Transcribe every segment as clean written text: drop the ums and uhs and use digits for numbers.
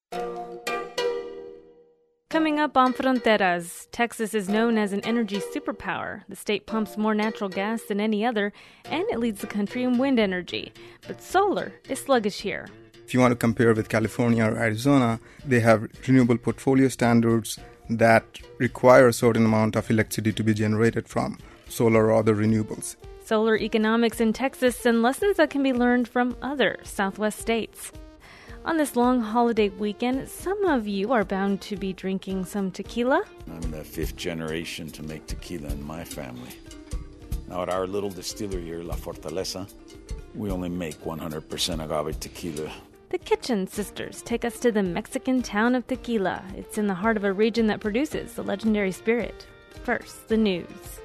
Coming up on Fronteras, Texas is known as an energy superpower. The state pumps more natural gas than any other, and it leads the country in wind energy. But solar is sluggish here. If you want to compare with California or Arizona, they have renewable portfolio standards that require a certain amount of electricity to be generated from solar or other renewables. Solar economics in Texas and lessons that can be learned from other Southwest states. On this long holiday weekend, some of you are bound to be drinking some tequila. I'm the fifth generation to make tequila in my family. Now at our little distillery here, La Fortaleza, we only make 100% agave tequila. The Kitchen Sisters take us to the Mexican town of Tequila. It's in the heart of a region that produces the legendary spirit. First, the news.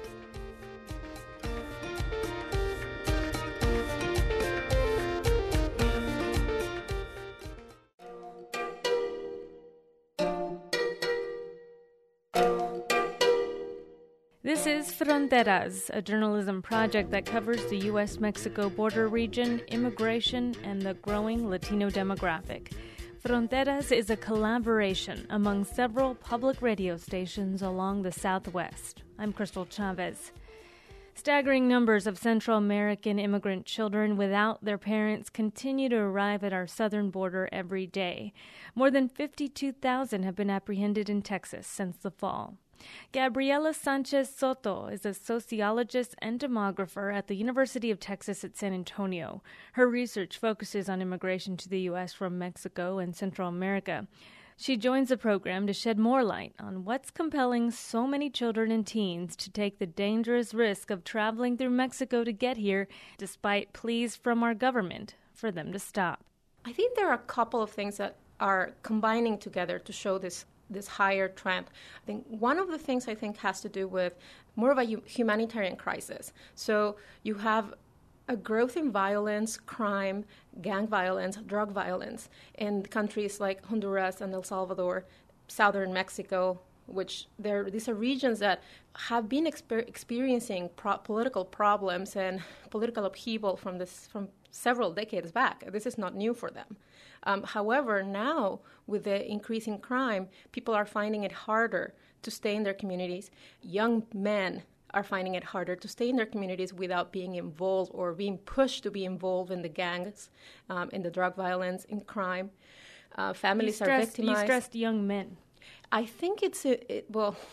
This is Fronteras, a journalism project that covers the U.S.-Mexico border region, immigration, and the growing Latino demographic. Fronteras is a collaboration among several public radio stations along the Southwest. I'm Crystal Chavez. Staggering numbers of Central American immigrant children without their parents continue to arrive at our southern border every day. More than 52,000 have been apprehended in Texas since the fall. Gabriela Sanchez Soto is a sociologist and demographer at the University of Texas at San Antonio. Her research focuses on immigration to the U.S. from Mexico and Central America. She joins the program to shed more light on what's compelling so many children and teens to take the dangerous risk of traveling through Mexico to get here, despite pleas from our government for them to stop. I think there are a couple of things that are combining together to show this higher trend. I think one of the things has to do with more of a humanitarian crisis. So you have a growth in violence, crime, gang violence, drug violence in countries like Honduras and El Salvador, southern Mexico, which these are regions that have been experiencing political problems and political upheaval from several decades back. This is not new for them. However, now with the increasing crime, people are finding it harder to stay in their communities. Young men are finding it harder to stay in their communities without being involved or being pushed to be involved in the gangs, in the drug violence, in crime. Families are victimized. You stressed young men. I think the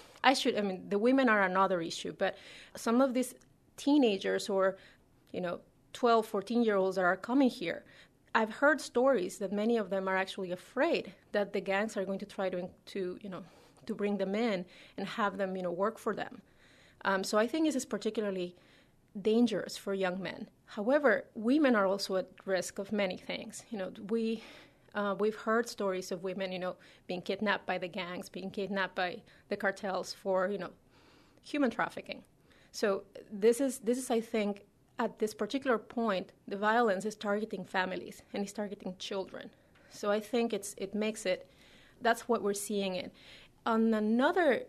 women are another issue, but some of these teenagers or, 12, 14-year-olds that are coming here, I've heard stories that many of them are actually afraid that the gangs are going to try to bring them in and have them, work for them. So I think this is particularly dangerous for young men. However, women are also at risk of many things. We've heard stories of women, being kidnapped by the gangs, being kidnapped by the cartels for, human trafficking. So this is, I think, at this particular point, the violence is targeting families and it's targeting children. So I think that's what we're seeing it. On another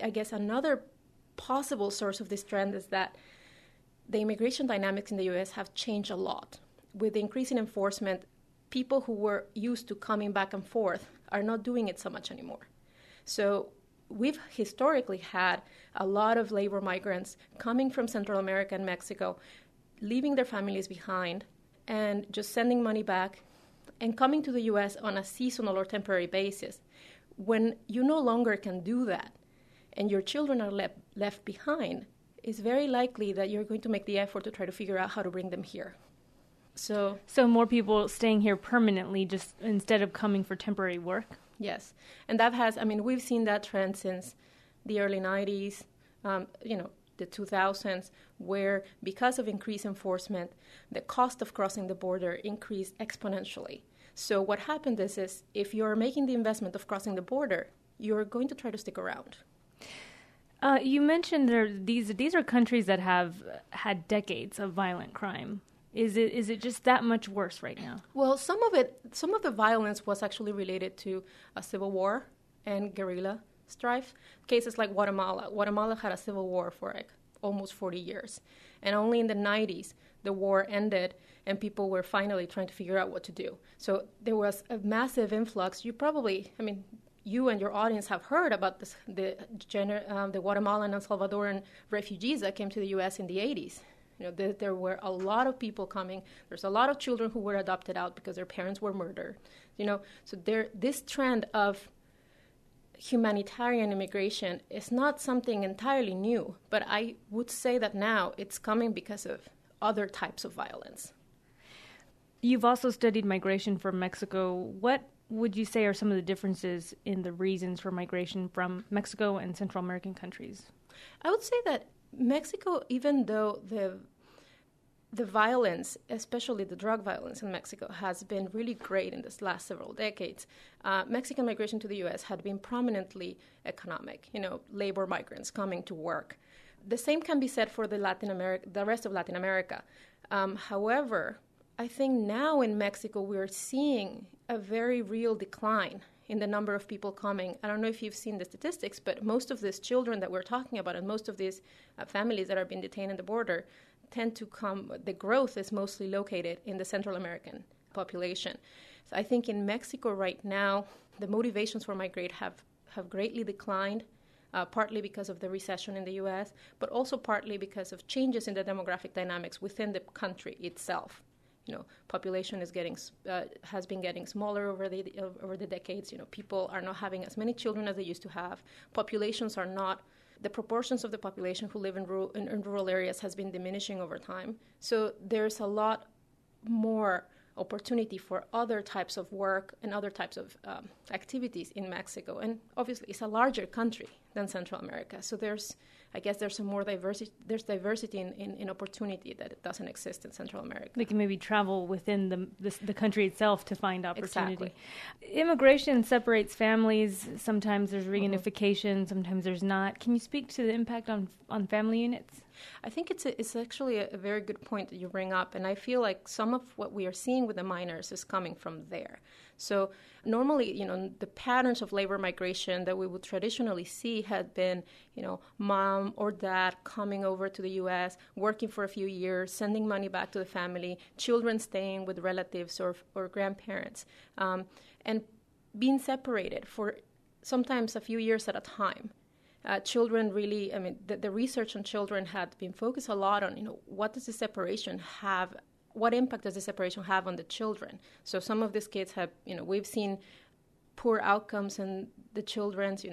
possible source of this trend is that the immigration dynamics in the U.S. have changed a lot. With the increasing enforcement, people who were used to coming back and forth are not doing it so much anymore. So we've historically had a lot of labor migrants coming from Central America and Mexico, leaving their families behind and just sending money back and coming to the U.S. on a seasonal or temporary basis. When you no longer can do that and your children are left behind, it's very likely that you're going to make the effort to try to figure out how to bring them here. So more people staying here permanently just instead of coming for temporary work? Yes. And we've seen that trend since the early 90s, the 2000s, where because of increased enforcement, the cost of crossing the border increased exponentially. So what happened is if you're making the investment of crossing the border, you're going to try to stick around. You mentioned these are countries that have had decades of violent crime. Is it just that much worse right now? Well, some of the violence was actually related to a civil war and guerrilla strife. Cases like Guatemala. Guatemala had a civil war for almost 40 years. And only in the 90s, the war ended and people were finally trying to figure out what to do. So there was a massive influx. You and your audience have heard about this, the Guatemalan and Salvadoran refugees that came to the U.S. in the 80s. There were a lot of people coming. There's a lot of children who were adopted out because their parents were murdered. So this trend of humanitarian immigration is not something entirely new, but I would say that now it's coming because of other types of violence. You've also studied migration from Mexico. What would you say are some of the differences in the reasons for migration from Mexico and Central American countries? I would say that Mexico, even though the violence, especially the drug violence in Mexico, has been really great in this last several decades. Mexican migration to the U.S. had been prominently economic, labor migrants coming to work. The same can be said for the rest of Latin America. However, I think now in Mexico we're seeing a very real decline in the number of people coming. I don't know if you've seen the statistics, but most of these children that we're talking about and most of these families that are being detained at the border tend to come, the growth is mostly located in the Central American population. So I think in Mexico right now, the motivations for migrate have greatly declined, partly because of the recession in the U.S., but also partly because of changes in the demographic dynamics within the country itself. Population has been getting smaller over the decades. People are not having as many children as they used to have. Populations are not. The proportions of the population who live in rural areas has been diminishing over time. So there's a lot more opportunity for other types of work and other types of activities in Mexico. And obviously, it's a larger country than Central America. So there's some more diversity. There's diversity in opportunity that doesn't exist in Central America. They can maybe travel within the country itself to find opportunity. Exactly. Immigration separates families. Sometimes there's reunification. Sometimes there's not. Can you speak to the impact on family units? I think it's actually a very good point that you bring up, and I feel like some of what we are seeing with the minors is coming from there. So normally, the patterns of labor migration that we would traditionally see had been, mom or dad coming over to the U.S., working for a few years, sending money back to the family, children staying with relatives or grandparents, and being separated for sometimes a few years at a time. Children really, the research on children had been focused a lot on, what does the separation have, what impact does the separation have on the children? So some of these kids have, we've seen poor outcomes in the children's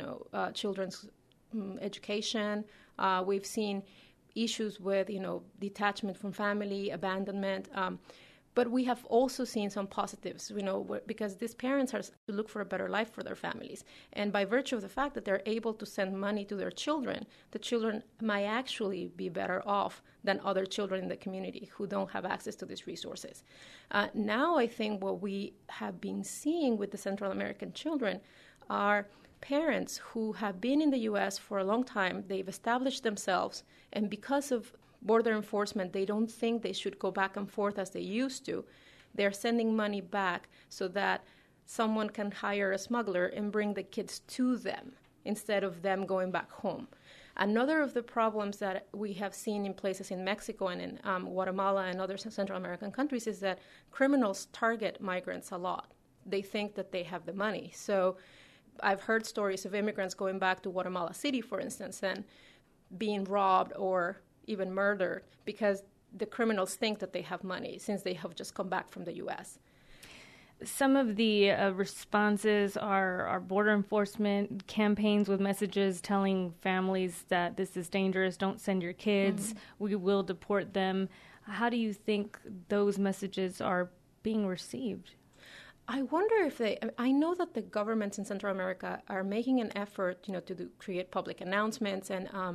education. We've seen issues with, detachment from family, abandonment. But we have also seen some positives, because these parents are to look for a better life for their families. And by virtue of the fact that they're able to send money to their children, the children might actually be better off than other children in the community who don't have access to these resources. Now I think what we have been seeing with the Central American children are parents who have been in the U.S. for a long time. They've established themselves, and because of border enforcement, they don't think they should go back and forth as they used to. They're sending money back so that someone can hire a smuggler and bring the kids to them instead of them going back home. Another of the problems that we have seen in places in Mexico and in Guatemala and other Central American countries is that criminals target migrants a lot. They think that they have the money. So I've heard stories of immigrants going back to Guatemala City, for instance, and being robbed or even murdered because the criminals think that they have money since they have just come back from the U.S. Some of the responses are border enforcement campaigns with messages telling families that this is dangerous, don't send your kids, we will deport them. How do you think those messages are being received? I wonder if I know that the governments in Central America are making an effort, to create public announcements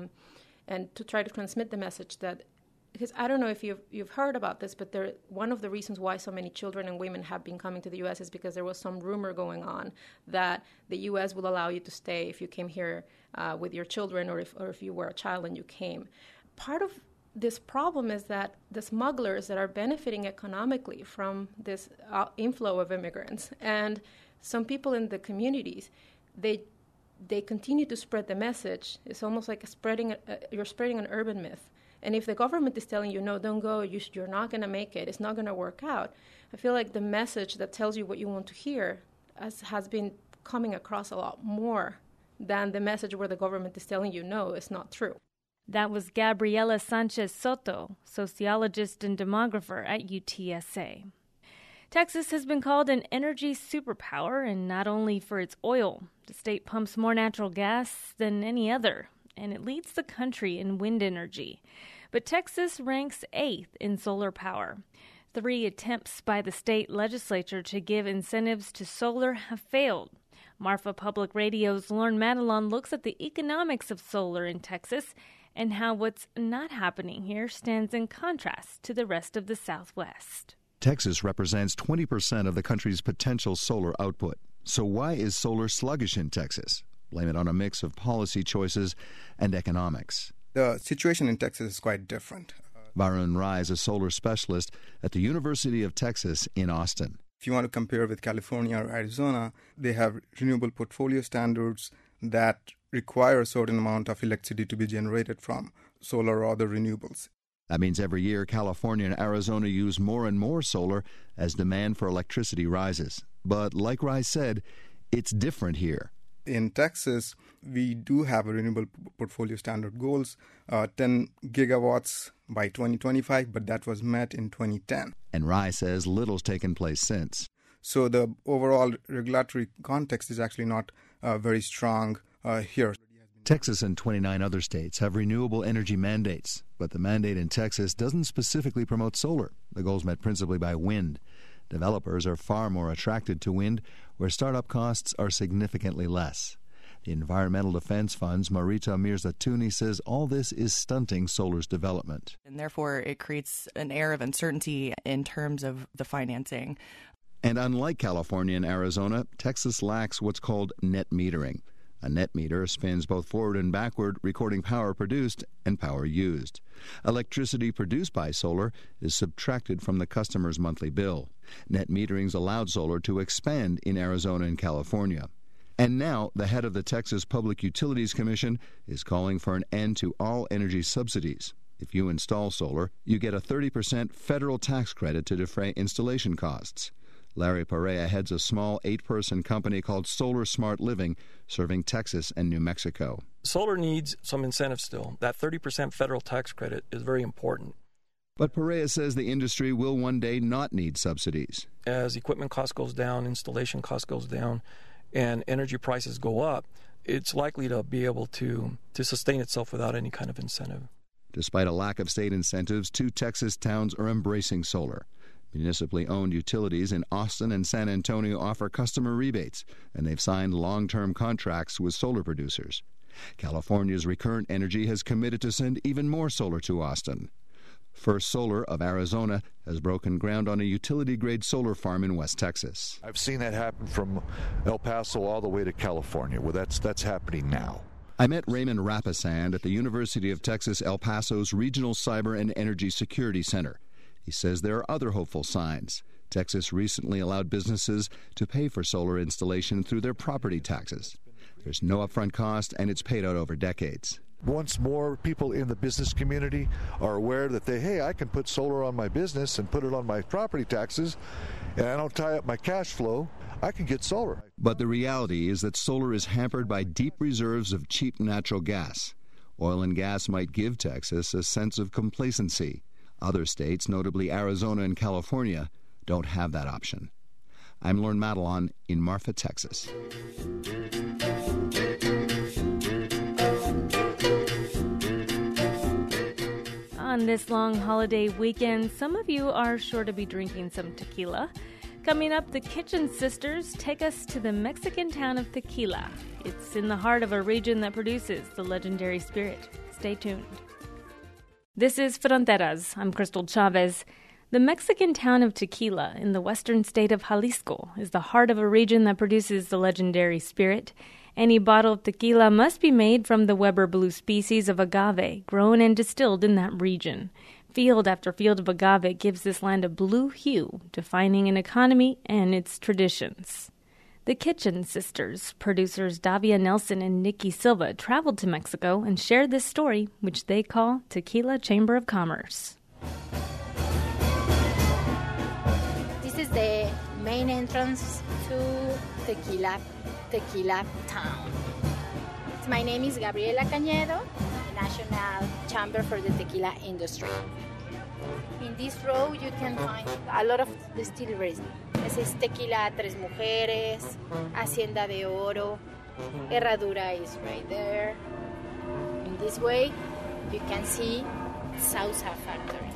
and to try to transmit the message that, because I don't know if you've heard about this, but one of the reasons why so many children and women have been coming to the U.S. is because there was some rumor going on that the U.S. will allow you to stay if you came here with your children or if you were a child and you came. Part of this problem is that the smugglers that are benefiting economically from this inflow of immigrants and some people in the communities, they continue to spread the message. It's almost like you're spreading an urban myth. And if the government is telling you, no, don't go, you're not going to make it, it's not going to work out, I feel like the message that tells you what you want to hear has been coming across a lot more than the message where the government is telling you, no, it's not true. That was Gabriela Sanchez Soto, sociologist and demographer at UTSA. Texas has been called an energy superpower, and not only for its oil. The state pumps more natural gas than any other, and it leads the country in wind energy. But Texas ranks 8th in solar power. 3 attempts by the state legislature to give incentives to solar have failed. Marfa Public Radio's Lauren Madelon looks at the economics of solar in Texas and how what's not happening here stands in contrast to the rest of the Southwest. Texas represents 20% of the country's potential solar output. So why is solar sluggish in Texas? Blame it on a mix of policy choices and economics. The situation in Texas is quite different. Varun Rai is a solar specialist at the University of Texas in Austin. If you want to compare with California or Arizona, they have renewable portfolio standards that require a certain amount of electricity to be generated from solar or other renewables. That means every year California and Arizona use more and more solar as demand for electricity rises. But like Rai said, it's different here. In Texas, we do have a renewable portfolio standard goals, 10 gigawatts by 2025, but that was met in 2010. And Rai says little's taken place since. So the overall regulatory context is actually not very strong here. Texas and 29 other states have renewable energy mandates, but the mandate in Texas doesn't specifically promote solar. The goal's met principally by wind. Developers are far more attracted to wind, where startup costs are significantly less. The Environmental Defense Fund's Marita Mirzatuni says all this is stunting solar's development. And therefore, it creates an air of uncertainty in terms of the financing. And unlike California and Arizona, Texas lacks what's called net metering. A net meter spins both forward and backward, recording power produced and power used. Electricity produced by solar is subtracted from the customer's monthly bill. Net metering's allowed solar to expand in Arizona and California. And now, the head of the Texas Public Utilities Commission is calling for an end to all energy subsidies. If you install solar, you get a 30% federal tax credit to defray installation costs. Larry Perea heads a small 8-person company called Solar Smart Living, serving Texas and New Mexico. Solar needs some incentive still. That 30% federal tax credit is very important. But Perea says the industry will one day not need subsidies. As equipment cost goes down, installation cost goes down, and energy prices go up, it's likely to be able to sustain itself without any kind of incentive. Despite a lack of state incentives, 2 Texas towns are embracing solar. Municipally owned utilities in Austin and San Antonio offer customer rebates, and they've signed long-term contracts with solar producers. California's Recurrent Energy has committed to send even more solar to Austin. First Solar of Arizona has broken ground on a utility-grade solar farm in West Texas. I've seen that happen from El Paso all the way to California, where that's happening now. I met Raymond Rapasand at the University of Texas El Paso's Regional Cyber and Energy Security Center. He says there are other hopeful signs. Texas recently allowed businesses to pay for solar installation through their property taxes. There's no upfront cost, and it's paid out over decades. Once more people in the business community are aware that I can put solar on my business and put it on my property taxes, and I don't tie up my cash flow, I can get solar. But the reality is that solar is hampered by deep reserves of cheap natural gas. Oil and gas might give Texas a sense of complacency. Other states, notably Arizona and California, don't have that option. I'm Lauren Madelon in Marfa, Texas. On this long holiday weekend, some of you are sure to be drinking some tequila. Coming up, the Kitchen Sisters take us to the Mexican town of Tequila. It's in the heart of a region that produces the legendary spirit. Stay tuned. This is Fronteras. I'm Crystal Chavez. The Mexican town of Tequila in the western state of Jalisco is the heart of a region that produces the legendary spirit. Any bottle of tequila must be made from the Weber Blue species of agave, grown and distilled in that region. Field after field of agave gives this land a blue hue, defining an economy and its traditions. The Kitchen Sisters, producers Davia Nelson and Nikki Silva, traveled to Mexico and shared this story, which they call Tequila Chamber of Commerce. This is the main entrance to Tequila Town. My name is Gabriela Cañedo, National Chamber for the Tequila Industry. In this row, you can find a lot of distilleries. This is Tequila Tres Mujeres, Hacienda de Oro, Herradura is right there. In this way, you can see Sauza Factory.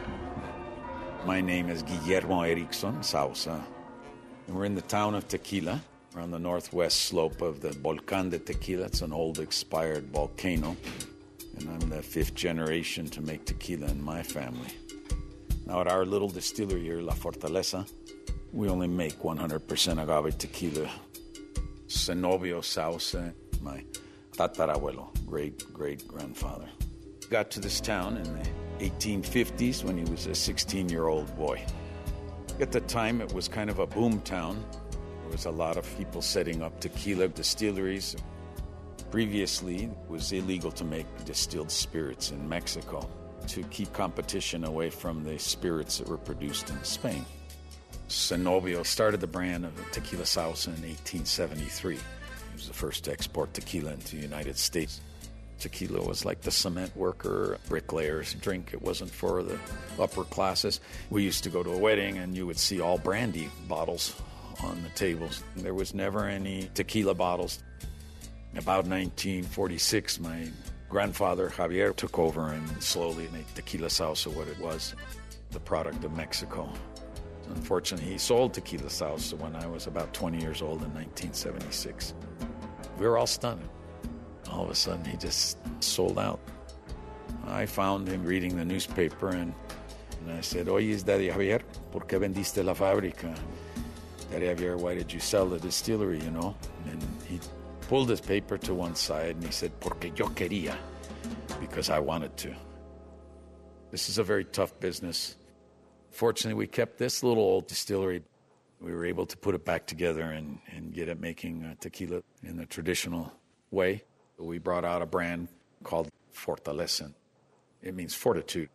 My name is Guillermo Erickson Sauza, and we're in the town of Tequila. We're on the northwest slope of the Volcán de Tequila. It's an old expired volcano, and I'm the fifth generation to make tequila in my family. Now at our little distillery here, La Fortaleza, we only make 100% agave tequila. Zenobio Sauza, my tatarabuelo, great-great-grandfather, got to this town in the 1850s when he was a 16-year-old boy. At the time, it was kind of a boom town. There was a lot of people setting up tequila distilleries. Previously, it was illegal to make distilled spirits in Mexico to keep competition away from the spirits that were produced in Spain. Zenobio started the brand of Tequila Sauza in 1873. He was the first to export tequila into the United States. Tequila was like the cement worker, bricklayer's drink. It wasn't for the upper classes. We used to go to a wedding and you would see all brandy bottles on the tables. There was never any tequila bottles. About 1946, my grandfather, Javier, took over and slowly made Tequila Sauza what it was, the product of Mexico. Unfortunately, he sold Tequila Sauza when I was about 20 years old in 1976. We were all stunned. All of a sudden, he just sold out. I found him reading the newspaper, and I said, Oye, Daddy Javier, ¿por qué vendiste la fábrica? Daddy Javier, why did you sell the distillery, you know? And he pulled his paper to one side, and he said, Porque yo quería, because I wanted to. This is a very tough business. Fortunately, we kept this little old distillery. We were able to put it back together and get it making tequila in the traditional way. We brought out a brand called Fortaleza. It means fortitude.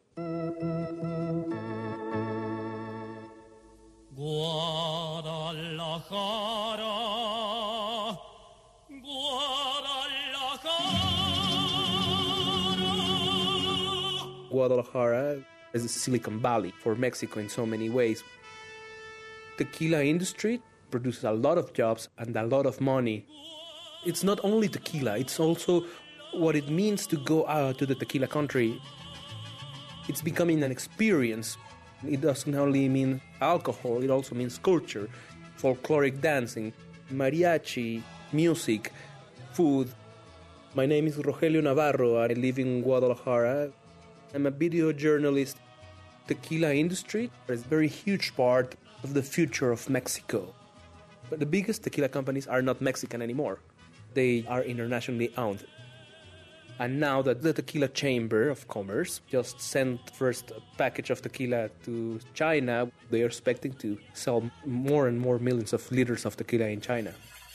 Guadalajara, Guadalajara is the Silicon Valley for Mexico in so many ways. Tequila industry produces a lot of jobs and a lot of money. It's not only tequila, it's also what it means to go out to the tequila country. It's becoming an experience. It doesn't only mean alcohol, it also means culture, folkloric dancing, mariachi, music, food. My name is Rogelio Navarro. I live in Guadalajara. I'm a video journalist. Tequila industry is a very huge part of the future of Mexico. But the biggest tequila companies are not Mexican anymore. They are internationally owned. And now that the Tequila Chamber of Commerce just sent first a package of tequila to China, they are expecting to sell more and more millions of liters of tequila in China.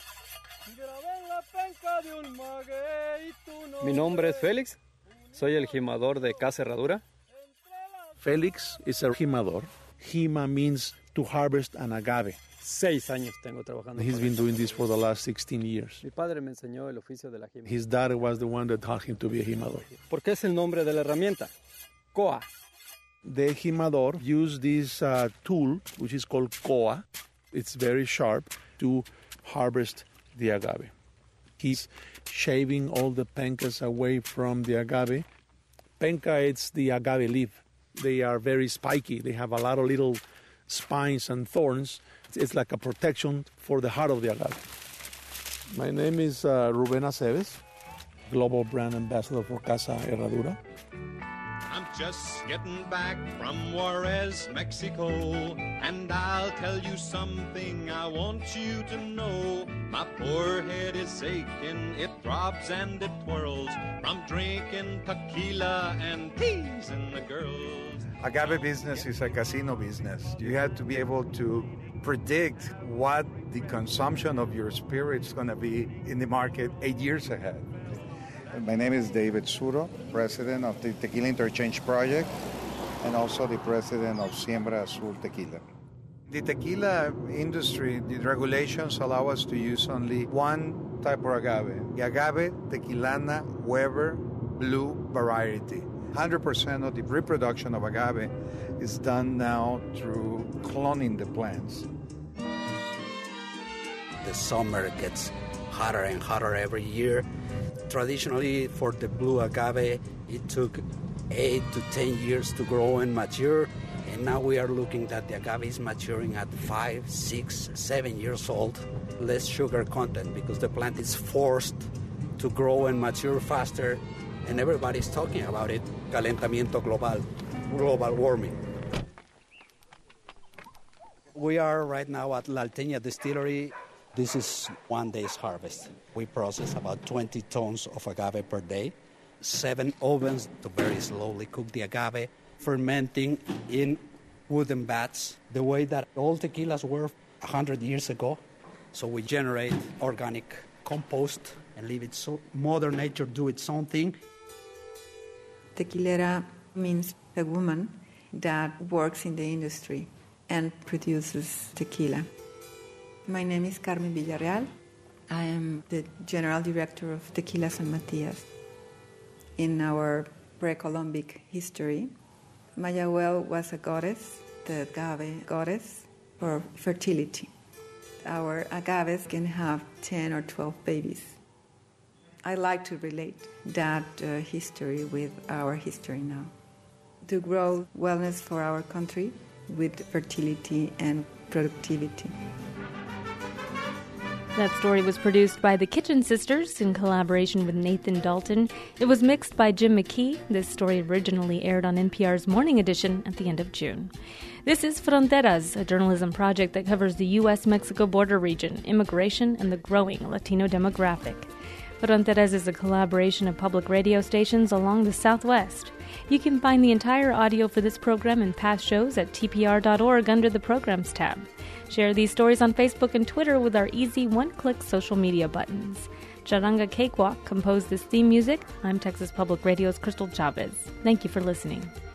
Mi nombre es Félix. Soy el jimador de Casa Herradura. Félix is a jimador. Jima means to harvest an agave. 6 años tengo trabajando. He's been doing this for the last 16 years. Mi padre me enseñó el oficio de la jima. His dad was the one that taught him to be a jimador. ¿Por qué es el nombre de la herramienta? Coa. The jimador used this tool, which is called coa. It's very sharp to harvest the agave. He's shaving all the pencas away from the agave. Penca, it's the agave leaf. They are very spiky. They have a lot of little spines and thorns. It's like a protection for the heart of the agave. My name is Ruben Aceves, Global Brand Ambassador for Casa Herradura. I'm just getting back from Juarez, Mexico, and I'll tell you something I want you to know. My poor head is aching, it throbs and it twirls from drinking tequila and teasing the girls. Agave business is a casino business. You have to be able to predict what the consumption of your spirit is going to be in the market 8 years ahead. My name is David Suro, president of the Tequila Interchange Project and also the president of Siembra Azul Tequila. The tequila industry, the regulations allow us to use only one type of agave, the agave tequilana Weber Blue variety. 100% of the reproduction of agave is done now through cloning the plants. The summer gets hotter and hotter every year. Traditionally, for the blue agave, it took 8 to 10 years to grow and mature. And now we are looking that the agave is maturing at 5, 6, 7 years old. Less sugar content because the plant is forced to grow and mature faster. And everybody's talking about it. Calentamiento global, global warming. We are right now at La Alteña Distillery. This is 1 day's harvest. We process about 20 tons of agave per day. 7 ovens to very slowly cook the agave, fermenting in wooden vats, the way that all tequilas were 100 years ago. So we generate organic compost and leave it so Mother Nature do its own thing. Tequilera means a woman that works in the industry and produces tequila. My name is Carmen Villarreal. I am the General Director of Tequila San Matias. In our pre-Columbic history, Mayahuel was a goddess, the agave goddess, for fertility. Our agaves can have 10 or 12 babies. I like to relate that history with our history now, to grow wellness for our country with fertility and productivity. That story was produced by the Kitchen Sisters in collaboration with Nathan Dalton. It was mixed by Jim McKee. This story originally aired on NPR's Morning Edition at the end of June. This is Fronteras, a journalism project that covers the U.S.-Mexico border region, immigration, and the growing Latino demographic. Fronteras is a collaboration of public radio stations along the Southwest. You can find the entire audio for this program and past shows at tpr.org under the Programs tab. Share these stories on Facebook and Twitter with our easy one-click social media buttons. Charanga Cakewalk composed this theme music. I'm Texas Public Radio's Crystal Chavez. Thank you for listening.